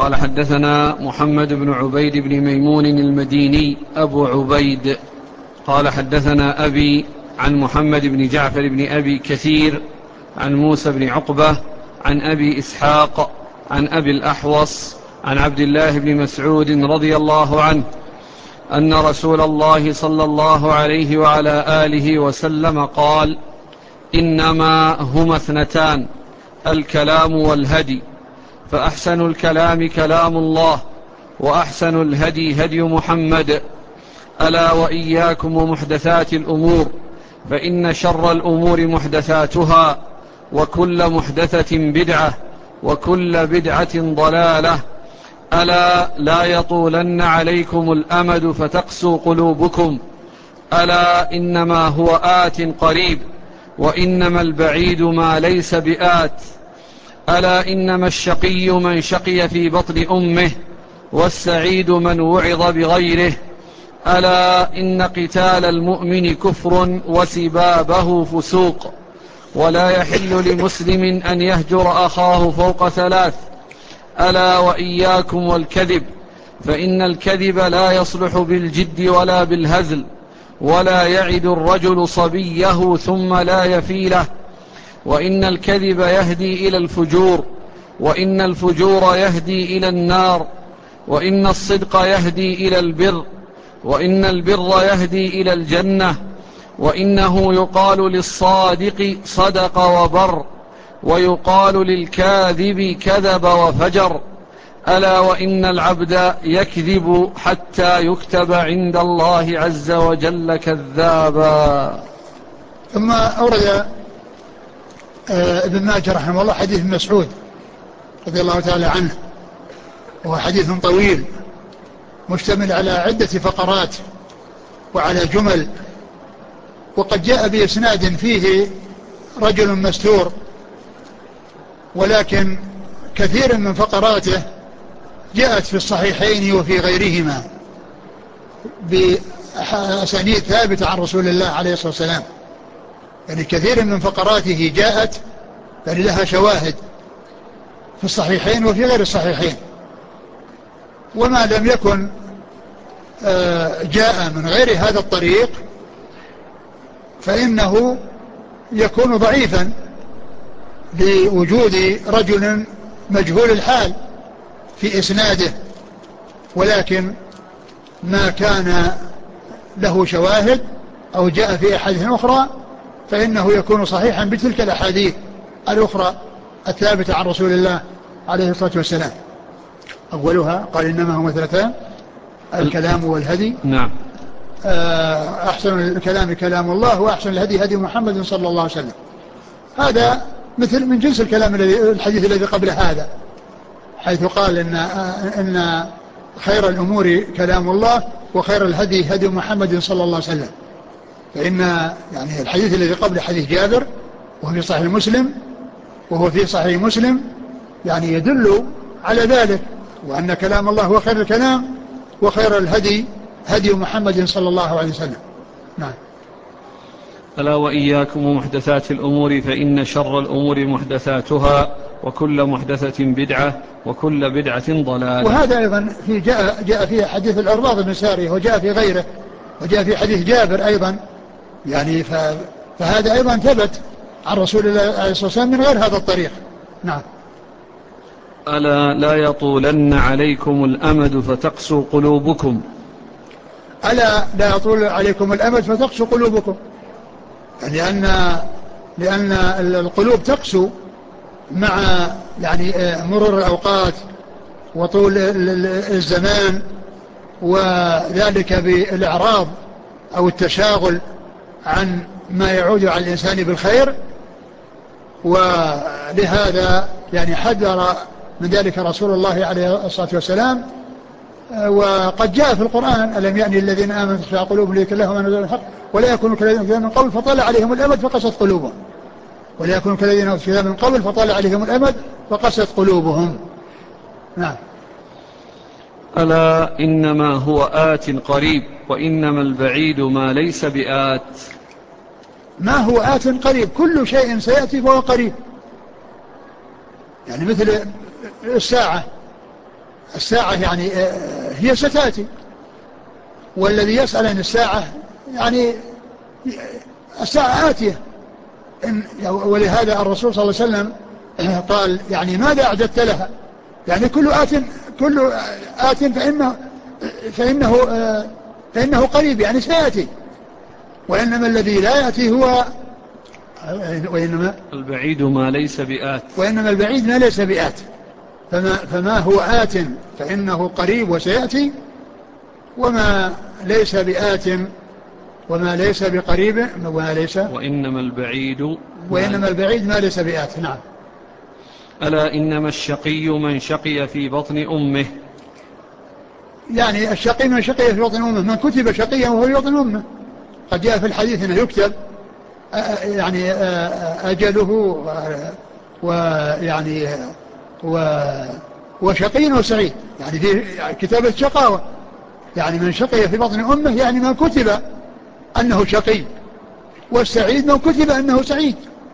قال حدثنا محمد بن عبيد بن ميمون المديني أبو عبيد قال حدثنا أبي عن محمد بن جعفر بن أبي كثير عن موسى بن عقبة عن أبي إسحاق عن أبي الأحوص عن عبد الله بن مسعود رضي الله عنه أن رسول الله صلى الله عليه وعلى آله وسلم قال: إنما هما اثنتان، الكلام والهدي، فأحسن الكلام كلام الله، وأحسن الهدي هدي محمد. ألا وإياكم ومحدثات الأمور، فإن شر الأمور محدثاتها، وكل محدثة بدعة، وكل بدعة ضلالة. ألا لا يطولن عليكم الأمد فتقسو قلوبكم. ألا إنما هو آت قريب، وإنما البعيد ما ليس بآت. ألا إنما الشقي من شقي في بطن أمه، والسعيد من وعظ بغيره. ألا إن قتال المؤمن كفر، وسبابه فسوق، ولا يحل لمسلم أن يهجر أخاه فوق ثلاث. ألا وإياكم والكذب، فإن الكذب لا يصلح بالجد ولا بالهزل، ولا يعد الرجل صبيه ثم لا يفيله. وإن الكذب يهدي إلى الفجور، وإن الفجور يهدي إلى النار، وإن الصدق يهدي إلى البر، وإن البر يهدي إلى الجنة. وإنه يقال للصادق صدق وبر، ويقال للكاذب كذب وفجر. ألا وإن العبد يكذب حتى يكتب عند الله عز وجل كذابا. ثم أورد ابن ماجه رحمه الله حديث ابن مسعود رضي الله تعالى عنه، وهو حديث طويل مشتمل على عدة فقرات وعلى جمل، وقد جاء بإسناد فيه رجل مستور، ولكن كثير من فقراته جاءت في الصحيحين وفي غيرهما بأسانيد ثابتة عن رسول الله عليه الصلاة والسلام. يعني كثير من فقراته جاءت يعني لها شواهد في الصحيحين وفي غير الصحيحين، وما لم يكن جاء من غير هذا الطريق فإنه يكون ضعيفا لوجود رجل مجهول الحال في إسناده، ولكن ما كان له شواهد أو جاء في أحاديث أخرى فإنه يكون صحيحا بتلك الأحاديث الأخرى الثابتة عن رسول الله عليه الصلاة والسلام. أولها قال: إنما هما اثنتان، الكلام والهدي. نعم. أحسن الكلام كلام الله، وأحسن الهدي هدي محمد صلى الله عليه وسلم. هذا مثل من جنس الكلام الحديث الذي قبل هذا، حيث قال إن خير الأمور كلام الله، وخير الهدي هدي محمد صلى الله عليه وسلم. فإن يعني الحديث الذي قبل حديث جابر وهو في صحيح مسلم يعني يدل على ذلك، وأن كلام الله هو خير الكلام، وخير الهدي هدي محمد صلى الله عليه وسلم. نعم. ألا وإياكم ومحدثات الأمور، فإن شر الأمور محدثاتها، وكل محدثة بدعة، وكل بدعة ضلالة. وهذا أيضا جاء فيه حديث العرباض بن سارية، وجاء في غيره، وجاء في حديث جابر أيضا، يعني فهذا أيضا ثبت عن رسول الله عليه الصلاة والسلام من غير هذا الطريق. نعم. ألا لا يطولن عليكم الأمد فتقسو قلوبكم. ألا لا يطول عليكم الأمد فتقسو قلوبكم، لأن القلوب تقسو مع يعني مرور الأوقات وطول الزمان، وذلك بالإعراض أو التشاغل عن ما يعود على الإنسان بالخير. ولهذا يعني حذر من ذلك رسول الله عليه الصلاة والسلام. وقد جاء في القرآن: ألم يأن الذين آمنوا تخشع قلوبهم لذكر الله وما نزل من الحق ولا يكونوا كالذين أوتوا من قبل فطال عليهم الأمد فقست قلوبهم. نعم. ألا إنما هو آت قريب، وإنما البعيد ما ليس بآت. ما هو آت قريب، كل شيء سيأتي فهو قريب. يعني مثل الساعة الساعة يعني هي ستأتي، والذي يسأل عن الساعة يعني الساعة آتية. ولهذا الرسول صلى الله عليه وسلم قال يعني ماذا أعددت لها؟ يعني كل آت فإنه فإنه قريب يعني سيأتي، وإنما الذي لا يأتي هو وإنما البعيد ما ليس بآت، وإنما البعيد ما ليس بآت. فما هو آت فإنه قريب وسيأتي، وما ليس بآت وما ليس بقريب وإنما البعيد ما ليس بآت. نعم. ألا إنما الشقي من شقي في بطن أمه. يعني الشقي من شقي في بطن أمه، من كتب شقيا وهو في بطن أمه. قد جاء في الحديث أنه يكتب يعني أجله ويعني وشقي وسعيد، يعني في كتابة شقاوة، يعني من شقي في بطن أمه يعني من كتب أنه شقي، والسعيد من كتب أنه سعيد.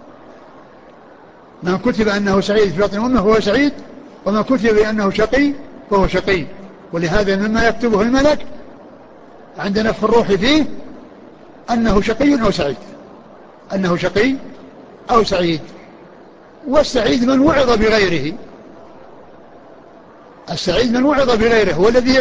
من كتب أنه سعيد في بطن أمه هو سعيد، ومن كتب أنه شقي فهو شقي. ولهذا مما يكتبه الملك عند نفخ الروح فيه أنه شقي أو سعيد، أنه شقي أو سعيد. والسعيد من وعظ بغيره، السعيد من وعظ بغيره هو الذي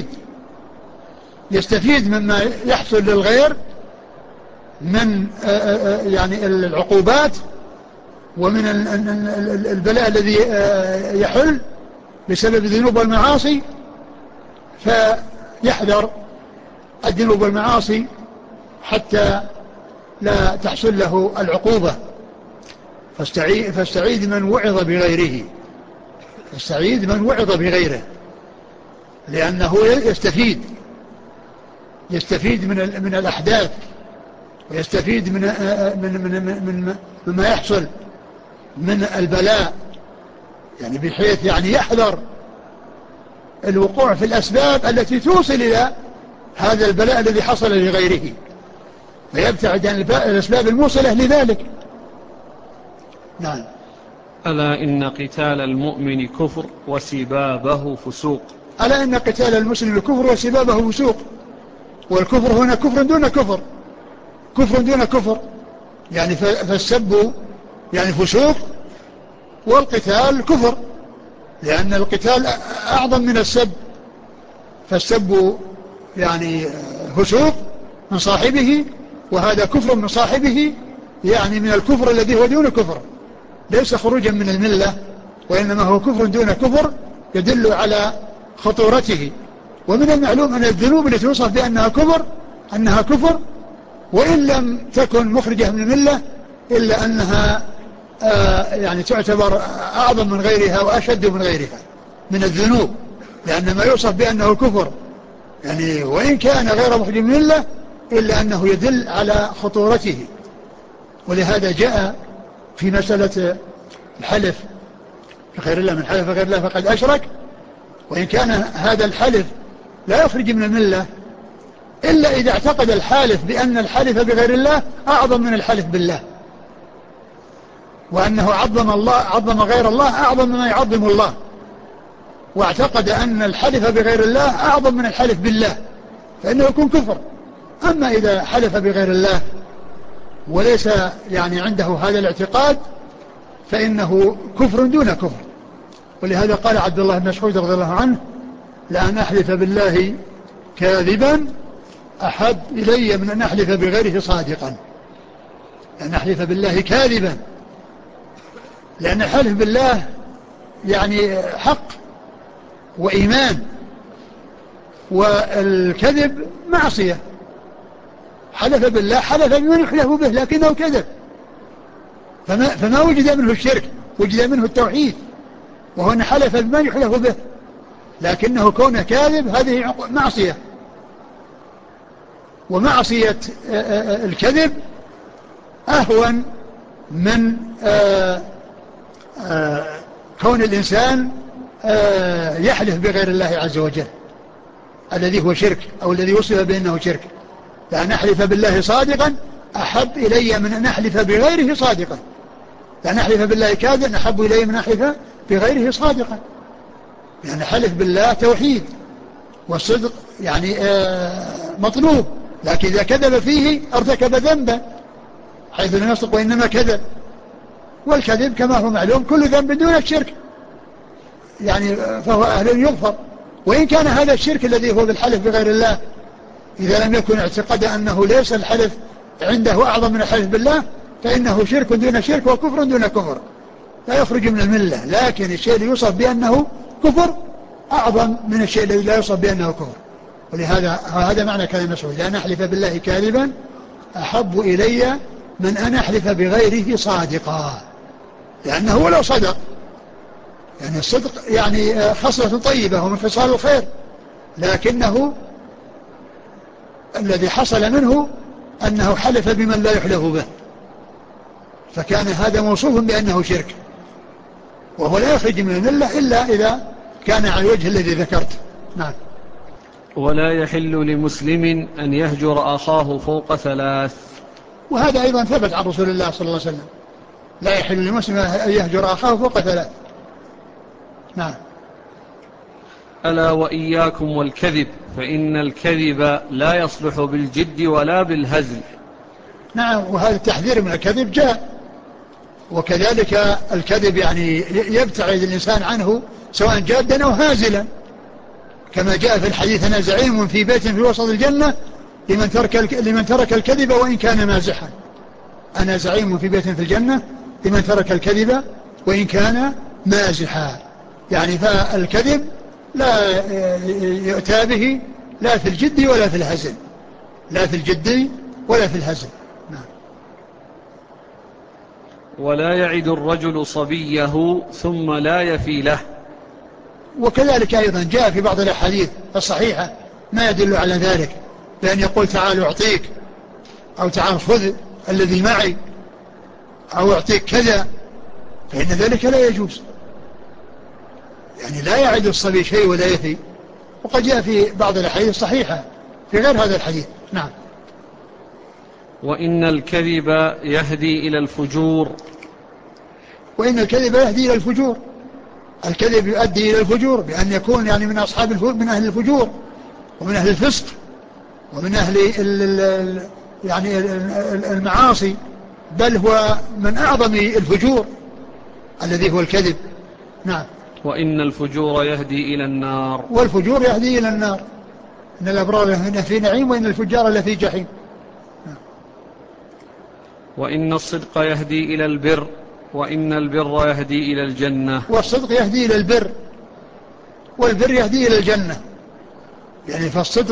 يستفيد مما يحصل للغير من يعني العقوبات ومن البلاء الذي يحل بسبب الذنوب والمعاصي، فيحذر الذنوب والمعاصي حتى لا تحصل له العقوبة. فالسعيد من وعظ بغيره، السعيد من وعظ بغيره، لأنه يستفيد من الأحداث، ويستفيد مما يحصل من البلاء، يعني بحيث يعني يحذر الوقوع في الأسباب التي توصل إلى هذا البلاء الذي حصل لغيره، ويبتعد عن الأسباب الموصلة لذلك. نعم. ألا إن قتال المؤمن كفر وسبابه فسوق. ألا إن قتال المسلم كفر وسبابه فسوق. والكفر هنا كفر دون كفر، كفر دون كفر، يعني فالسب يعني فسوق، والقتال كفر، لأن القتال أعظم من السب. فالسب يعني فسوق من صاحبه، وهذا كفر من صاحبه، يعني من الكفر الذي هو دون كفر، ليس خروجا من الملة، وإنما هو كفر دون كفر يدل على خطورته. ومن المعلوم أن الذنوب التي توصف بأنها كفر أنها كفر، وإن لم تكن مخرجة من الملة إلا أنها يعني تعتبر أعظم من غيرها وأشد من غيرها من الذنوب، لأن ما يوصف بأنه كفر يعني وإن كان غير مخرج من الملة إلا أنه يدل على خطورته. ولهذا جاء في مسألة الحلف بغير الله، من حلف بغير الله فقد أشرك، وإن كان هذا الحلف لا يخرج من الملة إلا إذا اعتقد الحالف بأن الحلف بغير الله أعظم من الحلف بالله، وأنه عظم غير الله أعظم مما يعظم الله، واعتقد أن الحلف بغير الله أعظم من الحلف بالله، فإنه يكون كفر. أما إذا حلف بغير الله وليس يعني عنده هذا الاعتقاد فإنه كفر دون كفر. ولهذا قال عبد الله بن مسعود رضي الله عنه: لأن أحلف بالله كاذبا أحب إلي من أن أحلف بغيره صادقا. أن أحلف بالله كاذبا، لأن الحلف بالله يعني حق وإيمان، والكذب معصية. حلف بالله حلف بمن يحلف به لكنه كذب، فما وجد منه الشرك، وجد منه التوحيد، وهو أن حلف بمن يحلف به، لكنه كونه كاذب هذه معصية. ومعصية الكذب أهون من كون الإنسان يحلف بغير الله عز وجل الذي هو شرك، أو الذي وصف بأنه شرك. لأن أحلف بالله صادقا أحب إلي من أن أحلف بغيره صادقا، لأن أحلف بالله كاذبا أحب إلي من أن أحلف بغيره صادقا. يعني حلف بالله توحيد، والصدق يعني مطلوب، لكن إذا كذب فيه ارتكب ذنبا حيث لم يصدق وإنما كذب. والكذب كما هو معلوم كل ذنب دون الشرك يعني فهو أهل يغفر، وإن كان هذا الشرك الذي هو بالحلف بغير الله إذا لم يكن اعتقد أنه ليس الحلف عنده أعظم من الحلف بالله فإنه شرك دون شرك وكفر دون كفر لا يخرج من الملة، لكن الشيء اللي يوصف بأنه كفر أعظم من الشيء الذي لا يوصف بأنه كفر. ولهذا هذا معنى كلام مسعود: لأن أحلف بالله كاذبا أحب إلي من أن أحلف بغيره صادقا، لأنه لو صدق يعني الصدق يعني خصلة طيبة ومن خصال الخير، لكنه الذي حصل منه أنه حلف بمن لا يحلف به، فكان هذا موصوف بأنه شرك، وهو لا يخرج من الملة إلا إذا كان على الوجه الذي ذكرت. نعم. ولا يحل لمسلم أن يهجر أخاه فوق 3. وهذا أيضا ثبت عن رسول الله صلى الله عليه وسلم: لا يحل لمسلم أن يهجر أخاه فوق 3. نعم. ألا وإياكم والكذب فإن الكذب لا يصلح بالجد ولا بالهزل. نعم، وهذا التحذير من الكذب جاء، وكذلك الكذب يعني يبتعد الإنسان عنه سواء جادا أو هازلا، كما جاء في الحديث: أنا زعيم في بيت في وسط الجنة لمن ترك الكذب وإن كان مازحا. أنا زعيم في بيت في الجنة لمن ترك الكذب وإن كان مازحا، يعني فالكذب لا يؤتى به لا في الجد ولا في الهزل، لا في الجد ولا في الهزل. نعم. ولا يعد الرجل صبيه ثم لا يفي له. وكذلك أيضا جاء في بعض الأحاديث الصحيحة ما يدل على ذلك، بأن يقول: تعال أعطيك، أو تعال خذ الذي معي، أو أعطيك كذا، فإن ذلك لا يجوز، يعني لا يعد الصبي شيء ولا يفي. وقد جاء في بعض الأحاديث الصحيحة في غير هذا الحديث. نعم. وإن الكذب يهدي إلى الفجور. وإن الكذب يهدي إلى الفجور، الكذب يؤدي إلى الفجور بأن يكون يعني من أصحاب من أهل الفجور ومن أهل الفسق ومن أهل يعني المعاصي، بل هو من أعظم الفجور الذي هو الكذب. نعم. وإن الفجور يهدي إلى النار. والفجور يهدي إلى النار، إن الأبرار لفي نعيم وإن الفجار لفي جحيم. وإن الصدق يهدي إلى البر وإن البر يهدي إلى الجنة. والصدق يهدي إلى البر والبر يهدي إلى الجنة، يعني فالصدق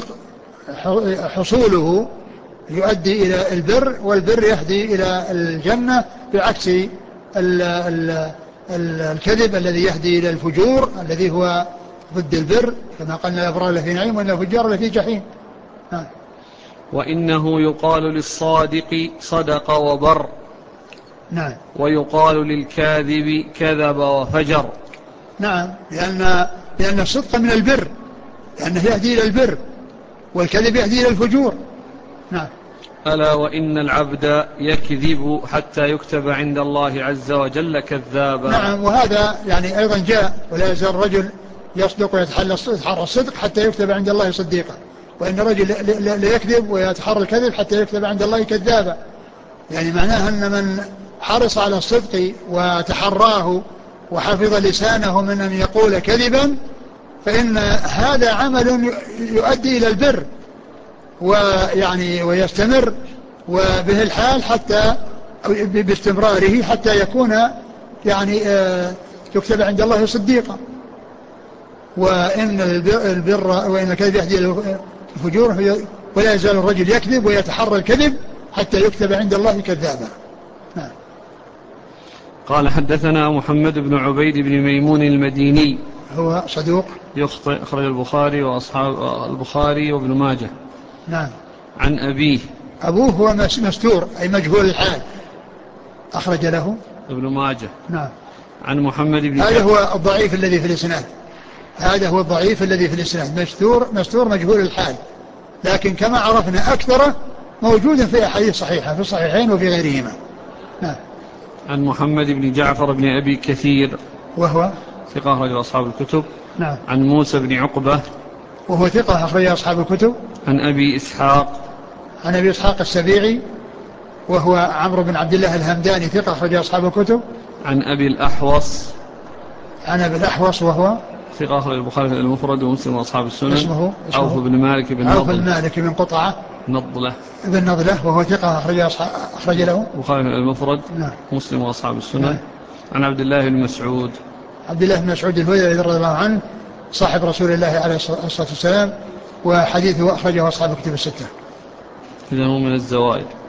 حصوله يؤدي إلى البر، والبر يهدي إلى الجنة، بعكس الكذب الذي يهدي إلى الفجور الذي هو ضد البر، كما قلنا: الأبرار لفي نعيم وإن الفجار لفي جحيم. وإنه يقال للصادق صدق وبر. نعم. ويقال للكاذب كذب وفجر. نعم، لأن الصدق من البر، لأنه يهدي إلى البر، والكذب يهدي إلى الفجور. نعم. ألا وإن العبد يكذب حتى يكتب عند الله عز وجل كذابا. نعم، وهذا يعني أيضا جاء: ولا يزال الرجل يصدق ويتحرى الصدق حتى يكتب عند الله صديقا، وإن الرجل ليكذب ويتحرى الكذب حتى يكتب عند الله كذابا، يعني معناها أن من حرص على الصدق وتحراه وحفظ لسانه من أن يقول كذبا فإن هذا عمل يؤدي إلى البر ويعني ويستمر وبه الحال حتى باستمراره حتى يكون يعني يكتب عند الله صديقا. وإن البر وإن الكذب يهدي إلى الفجور، ولا يزال الرجل يكذب ويتحرى الكذب حتى يكتب عند الله كذابا. نعم. قال: حدثنا محمد بن عبيد بن ميمون المديني، هو صدوق يخطئ، أخرج البخاري وأصحاب البخاري وابن ماجه. نعم. عن أبيه. أبوه هو مستور أي مجهول الحال، أخرج له ابن ماجه. نعم. عن محمد بن هذا هو الضعيف الذي في الإسناد، هذا هو الضعيف الذي في الإسناد، مستور مجهول الحال، لكن كما عرفنا أكثر موجود في أحاديث صحيحة في الصحيحين وفي غيرهما. نعم. عن محمد بن جعفر بن أبي كثير، وهو ثقة أخرج أصحاب الكتب. نعم. عن موسى بن عقبة وهو ثقة أخرج أصحاب الكتب. عن أبي إسحاق عن أبي إسحاق السبيعي وهو عمرو بن عبد الله الهمداني ثقة أخرج أصحاب الكتب. عن أبي الأحوص عن أبي الأحوص وهو ثقة أخرج البخاري المفرد ومسلم وأصحاب السنن. اسمه عوف بن مالك بن عوف نضلة. بن مالك بن قطعة نضلة بن نضلة وهو ثقة أخرج له البخاري المفرد. نعم. مسلم وأصحاب السنن. نعم. عن عبد الله بن مسعود عبد الله بن مسعود الهذلي رضي الله عنه صاحب رسول الله عليه الصلاة والسلام وحديثه أخرجه أصحاب الكتب الستة. إذا هو من الزوائد.